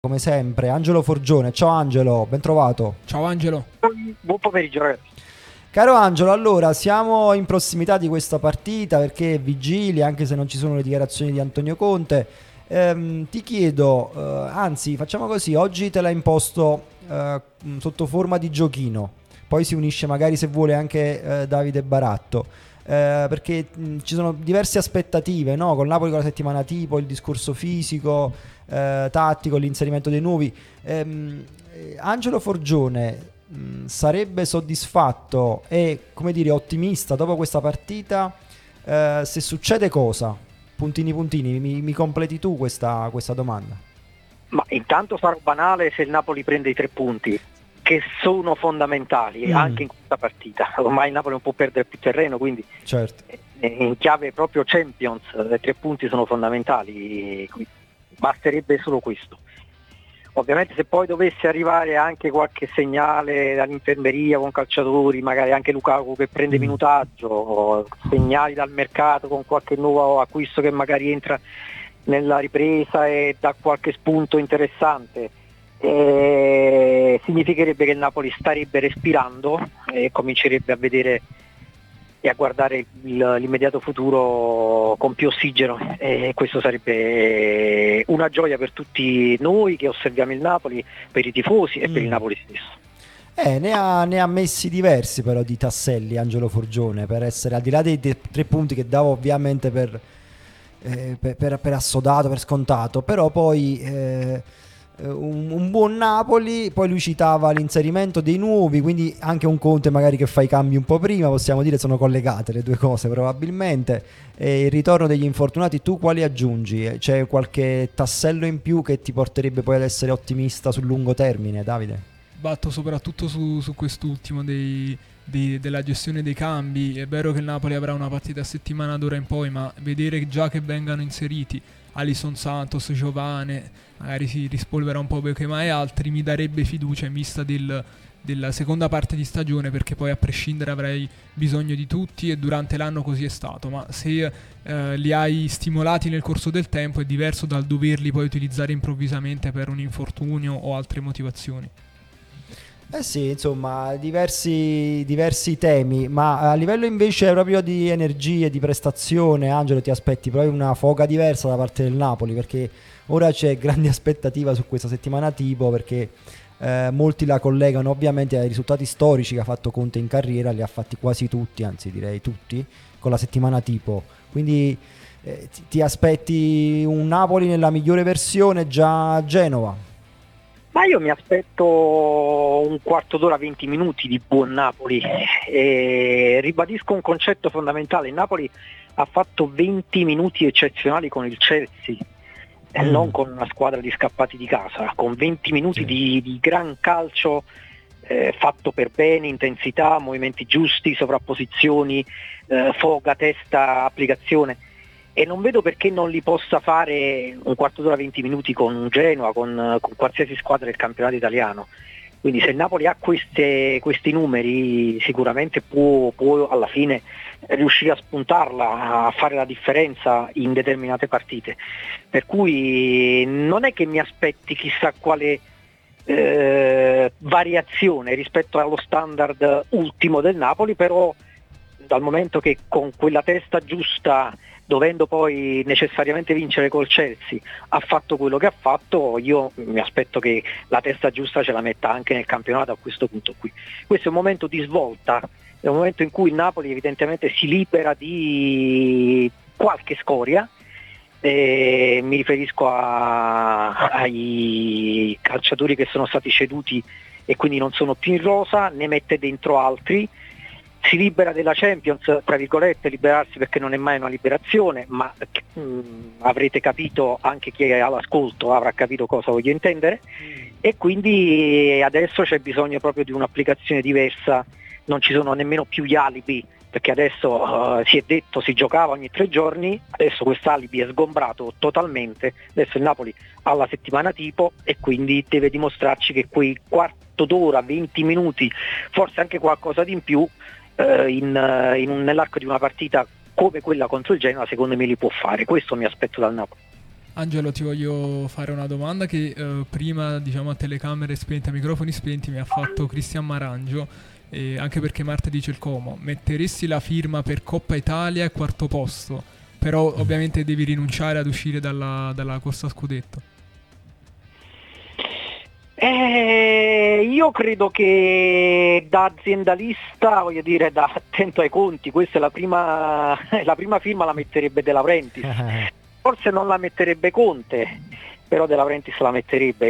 come sempre, Angelo Forgione. Ciao Angelo, ben trovato. Ciao Angelo. Buon pomeriggio ragazzi. Caro Angelo, allora siamo in prossimità di questa partita perché è vigilia, anche se non ci sono le dichiarazioni di Antonio Conte. Ti chiedo, anzi facciamo così, oggi te l'ha imposto sotto forma di giochino, poi si unisce magari se vuole anche Davide Baratto, perché ci sono diverse aspettative, no? Con Napoli con la settimana tipo, il discorso fisico, tattico, l'inserimento dei nuovi. Angelo Forgione sarebbe soddisfatto e, come dire, ottimista dopo questa partita se succede cosa? Puntini, mi completi tu questa domanda. Ma intanto sarà banale se il Napoli prende i 3 punti, che sono fondamentali anche in questa partita. Ormai il Napoli non può perdere più terreno, quindi certo, in chiave proprio Champions, i 3 punti sono fondamentali, basterebbe solo questo. Ovviamente se poi dovesse arrivare anche qualche segnale dall'infermeria con calciatori, magari anche Lukaku che prende minutaggio, segnali dal mercato con qualche nuovo acquisto che magari entra nella ripresa e dà qualche spunto interessante, significherebbe che il Napoli starebbe respirando e comincerebbe a vedere e a guardare l'immediato futuro con più ossigeno, e questo sarebbe una gioia per tutti noi che osserviamo il Napoli, per i tifosi e per il Napoli stesso. Ne ha messi diversi però di tasselli Angelo Forgione, per essere al di là dei 3 punti che davo ovviamente per assodato, per scontato, però poi un buon Napoli. Poi lui citava l'inserimento dei nuovi, quindi anche un Conte magari che fa i cambi un po' prima, possiamo dire sono collegate le due cose probabilmente, e il ritorno degli infortunati. Tu quali aggiungi? C'è qualche tassello in più che ti porterebbe poi ad essere ottimista sul lungo termine, Davide? Batto soprattutto su quest'ultimo della gestione dei cambi. È vero che il Napoli avrà una partita a settimana d'ora in poi, ma vedere già che vengano inseriti Alisson Santos, Giovane, magari si rispolverà un po' Bechema e altri, mi darebbe fiducia in vista della seconda parte di stagione, perché poi a prescindere avrei bisogno di tutti e durante l'anno così è stato, ma se li hai stimolati nel corso del tempo è diverso dal doverli poi utilizzare improvvisamente per un infortunio o altre motivazioni. Eh sì, insomma, diversi temi, ma a livello invece proprio di energie, di prestazione, Angelo, ti aspetti proprio una foga diversa da parte del Napoli, perché ora c'è grande aspettativa su questa settimana tipo, perché molti la collegano ovviamente ai risultati storici che ha fatto Conte in carriera, li ha fatti quasi tutti, anzi direi tutti, con la settimana tipo. Quindi ti aspetti un Napoli nella migliore versione già a Genova? Ma io mi aspetto un quarto d'ora, 20 minuti di buon Napoli, e ribadisco un concetto fondamentale: il Napoli ha fatto 20 minuti eccezionali con il Chelsea, non con una squadra di scappati di casa, con 20 minuti di gran calcio fatto per bene, intensità, movimenti giusti, sovrapposizioni, foga, testa, applicazione. E non vedo perché non li possa fare un quarto d'ora, 20 minuti con Genoa, con qualsiasi squadra del campionato italiano. Quindi se il Napoli ha questi numeri, sicuramente può alla fine riuscire a spuntarla, a fare la differenza in determinate partite. Per cui non è che mi aspetti chissà quale variazione rispetto allo standard ultimo del Napoli, però dal momento che con quella testa giusta, dovendo poi necessariamente vincere col Chelsea, ha fatto quello che ha fatto, io mi aspetto che la testa giusta ce la metta anche nel campionato a questo punto qui. Questo è un momento di svolta, è un momento in cui il Napoli evidentemente si libera di qualche scoria, mi riferisco ai calciatori che sono stati ceduti e quindi non sono più in rosa, ne mette dentro altri, si libera della Champions, tra virgolette, liberarsi perché non è mai una liberazione, ma avrete capito, anche chi è all'ascolto avrà capito cosa voglio intendere, e quindi adesso c'è bisogno proprio di un'applicazione diversa, non ci sono nemmeno più gli alibi, perché adesso si è detto si giocava ogni 3 giorni, adesso quest'alibi è sgombrato totalmente, adesso il Napoli ha la settimana tipo e quindi deve dimostrarci che quei quarto d'ora, 20 minuti, forse anche qualcosa di in più, nell'arco di una partita come quella contro il Genoa, secondo me li può fare. Questo mi aspetto dal Napoli. Angelo, ti voglio fare una domanda che prima, diciamo, a telecamere spente, a microfoni spenti, mi ha fatto Cristian Marangio, anche perché Marta dice il Como. Metteresti la firma per Coppa Italia e quarto posto, però ovviamente devi rinunciare ad uscire dalla corsa scudetto. Io credo che da aziendalista, voglio dire, da attento ai conti, questa è la prima firma la metterebbe De Laurentiis. Forse non la metterebbe Conte, però De Laurentiis la metterebbe.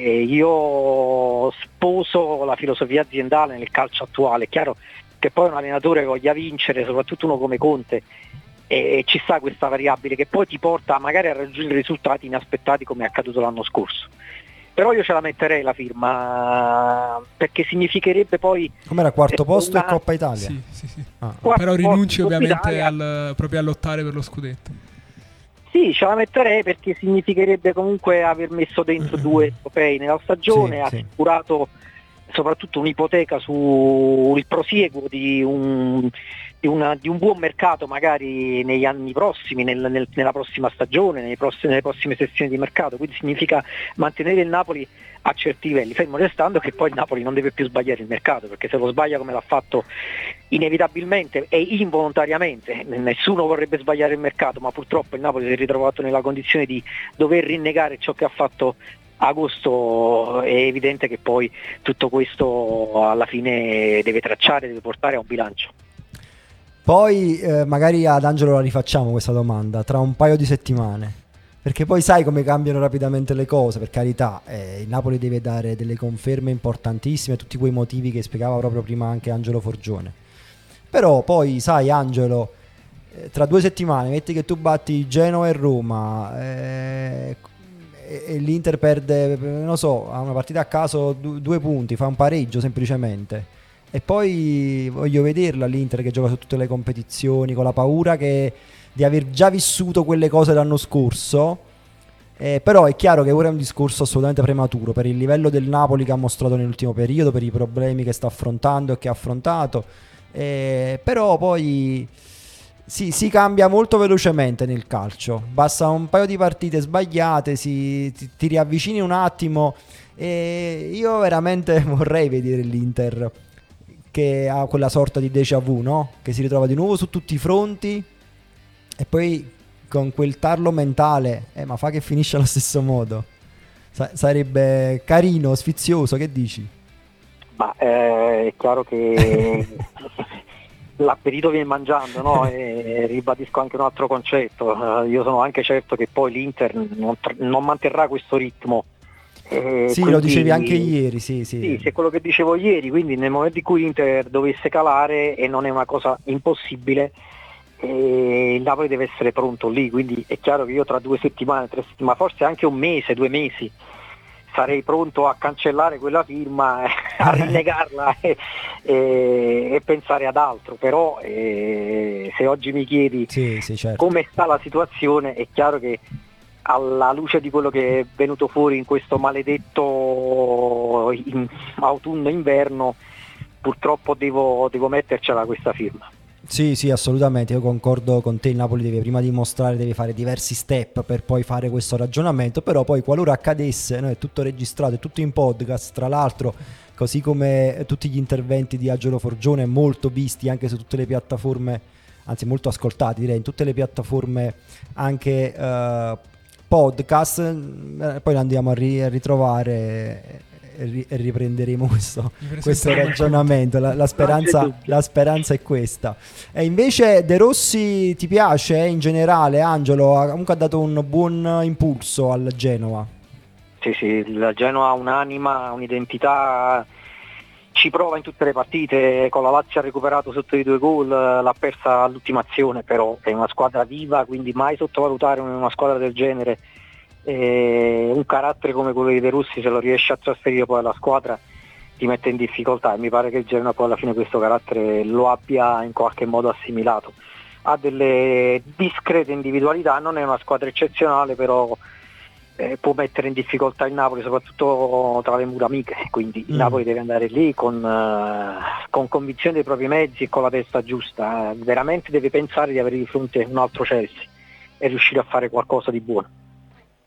Io sposo la filosofia aziendale nel calcio attuale. È chiaro che poi un allenatore voglia vincere, soprattutto uno come Conte, e ci sta questa variabile che poi ti porta magari a raggiungere risultati inaspettati come è accaduto l'anno scorso. Però io ce la metterei la firma, perché significherebbe poi... Com'era, quarto posto e Coppa Italia? Sì. Ah. Però rinunci ovviamente Italia, proprio a lottare per lo scudetto. Sì, ce la metterei perché significherebbe comunque aver messo dentro 2 europei nella stagione, ha assicurato soprattutto un'ipoteca sul prosieguo di un buon mercato magari negli anni prossimi, nella prossima stagione, nelle prossime sessioni di mercato, quindi significa mantenere il Napoli a certi livelli, fermo restando che poi il Napoli non deve più sbagliare il mercato, perché se lo sbaglia come l'ha fatto inevitabilmente e involontariamente, nessuno vorrebbe sbagliare il mercato, ma purtroppo il Napoli si è ritrovato nella condizione di dover rinnegare ciò che ha fatto agosto. È evidente che poi tutto questo alla fine deve portare a un bilancio. Poi magari ad Angelo la rifacciamo questa domanda tra un paio di settimane, perché poi sai come cambiano rapidamente le cose, per carità. Il Napoli deve dare delle conferme importantissime, tutti quei motivi che spiegava proprio prima anche Angelo Forgione. Però poi sai, Angelo, tra 2 settimane metti che tu batti Genoa e Roma e l'Inter perde, non so, ha una partita a caso 2 punti, fa un pareggio semplicemente, e poi voglio vederla l'Inter che gioca su tutte le competizioni con la paura di aver già vissuto quelle cose l'anno scorso. Però è chiaro che ora è un discorso assolutamente prematuro per il livello del Napoli che ha mostrato nell'ultimo periodo, per i problemi che sta affrontando e che ha affrontato. Però poi si cambia molto velocemente nel calcio, basta un paio di partite sbagliate, ti riavvicini un attimo, e io veramente vorrei vedere l'Inter che ha quella sorta di déjà vu, no? Che si ritrova di nuovo su tutti i fronti e poi con quel tarlo mentale, ma fa che finisce allo stesso modo. Sarebbe carino, sfizioso, che dici? Ma è chiaro che l'appetito viene mangiando, no? E ribadisco anche un altro concetto, io sono anche certo che poi l'Inter non manterrà questo ritmo. Sì, quindi, lo dicevi anche ieri, sì. Sì, è quello che dicevo ieri, quindi nel momento in cui l'Inter dovesse calare, e non è una cosa impossibile, il Napoli deve essere pronto lì, quindi è chiaro che io tra 2 settimane, 3 settimane, forse anche un mese, 2 mesi, sarei pronto a cancellare quella firma, a rinnegarla e pensare ad altro. Però se oggi mi chiedi certo, come sta la situazione, è chiaro che alla luce di quello che è venuto fuori in questo maledetto autunno-inverno, purtroppo devo mettercela questa firma. Sì, assolutamente, io concordo con te, il Napoli deve prima dimostrare, deve fare diversi step per poi fare questo ragionamento, però poi qualora accadesse, no, è tutto registrato, è tutto in podcast, tra l'altro, così come tutti gli interventi di Angelo Forgione, molto visti anche su tutte le piattaforme, anzi molto ascoltati direi, in tutte le piattaforme anche podcast, poi lo andiamo a ritrovare e riprenderemo questo ragionamento. La speranza è questa. E invece De Rossi ti piace in generale? Angelo comunque ha dato un buon impulso al Genoa. Sì, il Genoa ha un'anima, un'identità, ci prova in tutte le partite. Con la Lazio ha recuperato sotto i 2 gol, l'ha persa all'ultima azione, però è una squadra viva, quindi mai sottovalutare una squadra del genere. Un carattere come quello di De Rossi, se lo riesce a trasferire poi alla squadra, ti mette in difficoltà, e mi pare che il Genoa poi alla fine questo carattere lo abbia in qualche modo assimilato. Ha delle discrete individualità, non è una squadra eccezionale, però può mettere in difficoltà il Napoli, soprattutto tra le mura amiche, quindi il Napoli deve andare lì con convinzione dei propri mezzi e con la testa giusta, veramente deve pensare di avere di fronte un altro Chelsea e riuscire a fare qualcosa di buono.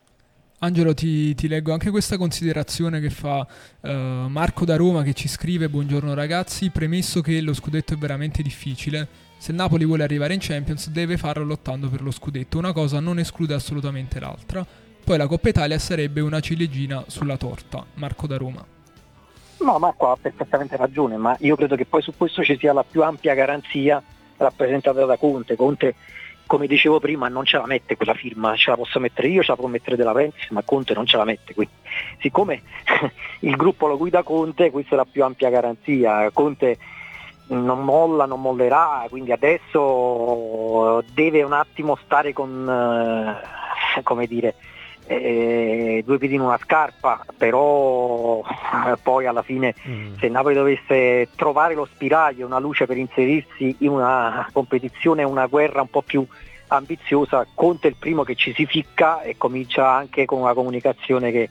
Angelo, ti leggo anche questa considerazione che fa Marco da Roma, che ci scrive: buongiorno ragazzi, premesso che lo scudetto è veramente difficile, se il Napoli vuole arrivare in Champions deve farlo lottando per lo scudetto, una cosa non esclude assolutamente l'altra, poi la Coppa Italia sarebbe una ciliegina sulla torta. Marco da Roma. No, Marco ha perfettamente ragione, ma io credo che poi su questo ci sia la più ampia garanzia rappresentata da Conte. Conte, come dicevo prima, non ce la mette quella firma, ce la posso mettere io, ce la può mettere De Laurentiis, ma Conte non ce la mette. Quindi, siccome il gruppo lo guida Conte, questa è la più ampia garanzia. Conte non molla, non mollerà, quindi adesso deve un attimo stare con, come dire, due piedi in una scarpa, però poi alla fine se Napoli dovesse trovare lo spiraglio, una luce per inserirsi in una competizione, una guerra un po' più ambiziosa, Conte è il primo che ci si ficca e comincia anche con una comunicazione che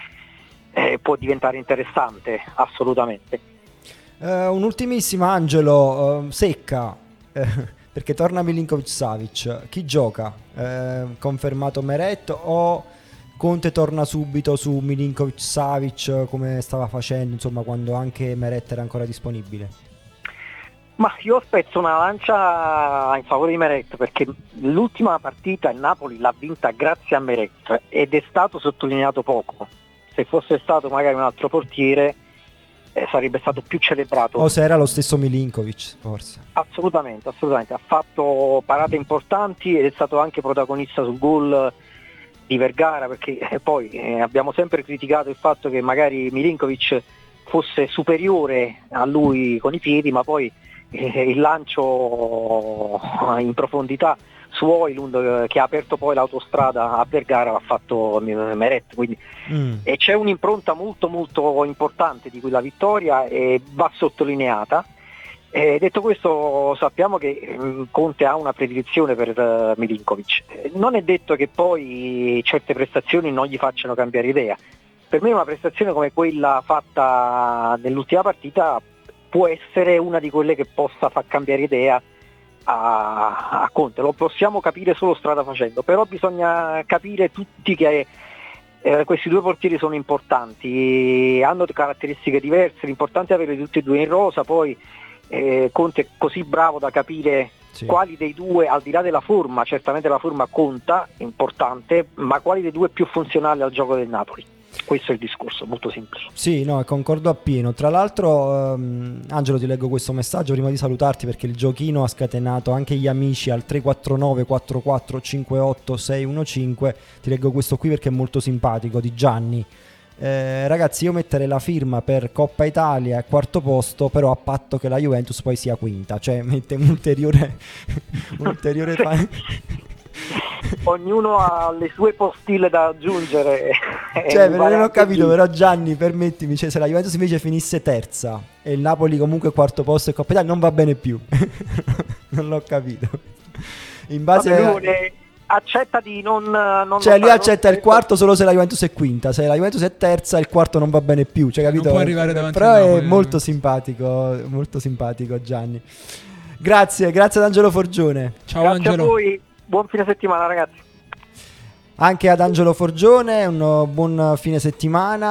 può diventare interessante, assolutamente. Un'ultimissima, Angelo, secca, perché torna Milinkovic-Savic, chi gioca? Confermato Meret o Conte torna subito su Milinkovic-Savic come stava facendo, insomma, quando anche Meret era ancora disponibile? Ma io spezzo una lancia in favore di Meret, perché l'ultima partita il Napoli l'ha vinta grazie a Meret ed è stato sottolineato poco. Se fosse stato magari un altro portiere sarebbe stato più celebrato. O se era lo stesso Milinkovic, forse. Assolutamente, ha fatto parate importanti ed è stato anche protagonista sul gol di Vergara, perché poi abbiamo sempre criticato il fatto che magari Milinkovic fosse superiore a lui con i piedi, ma poi il lancio in profondità su Højlund che ha aperto poi l'autostrada a Vergara l'ha fatto Meret, quindi e c'è un'impronta molto molto importante di quella vittoria e va sottolineata. Detto questo, sappiamo che Conte ha una predilezione per Milinkovic. Non è detto che poi certe prestazioni non gli facciano cambiare idea. Per me una prestazione come quella fatta nell'ultima partita può essere una di quelle che possa far cambiare idea a Conte. Lo possiamo capire solo strada facendo, però bisogna capire tutti che questi due portieri sono importanti, hanno caratteristiche diverse, l'importante è averli tutti e due in rosa. Poi Conte è così bravo da capire quali dei due, al di là della forma, certamente la forma conta, è importante, ma quali dei due è più funzionale al gioco del Napoli. Questo è il discorso, molto semplice. Sì, no, concordo appieno. Tra l'altro, Angelo, ti leggo questo messaggio prima di salutarti, perché il giochino ha scatenato anche gli amici al 349 44 58 615. Ti leggo questo qui perché è molto simpatico, di Gianni. Ragazzi, io metterei la firma per Coppa Italia e quarto posto, però a patto che la Juventus poi sia quinta, cioè mette un ulteriore ognuno ha le sue postille da aggiungere. Cioè, non ho capito, però Gianni, permettimi, cioè, se la Juventus invece finisse terza e il Napoli comunque quarto posto e Coppa Italia non va bene più. Non l'ho capito. In base accetta di non cioè lui accetta il quarto solo se la Juventus è quinta, se la Juventus è terza il quarto non va bene più, cioè, capito? Non può arrivare davanti. Però è molto simpatico Gianni. Grazie ad Angelo Forgione. Ciao. Grazie Angelo. a voi, buon fine settimana ragazzi. Anche ad Angelo Forgione un buon fine settimana.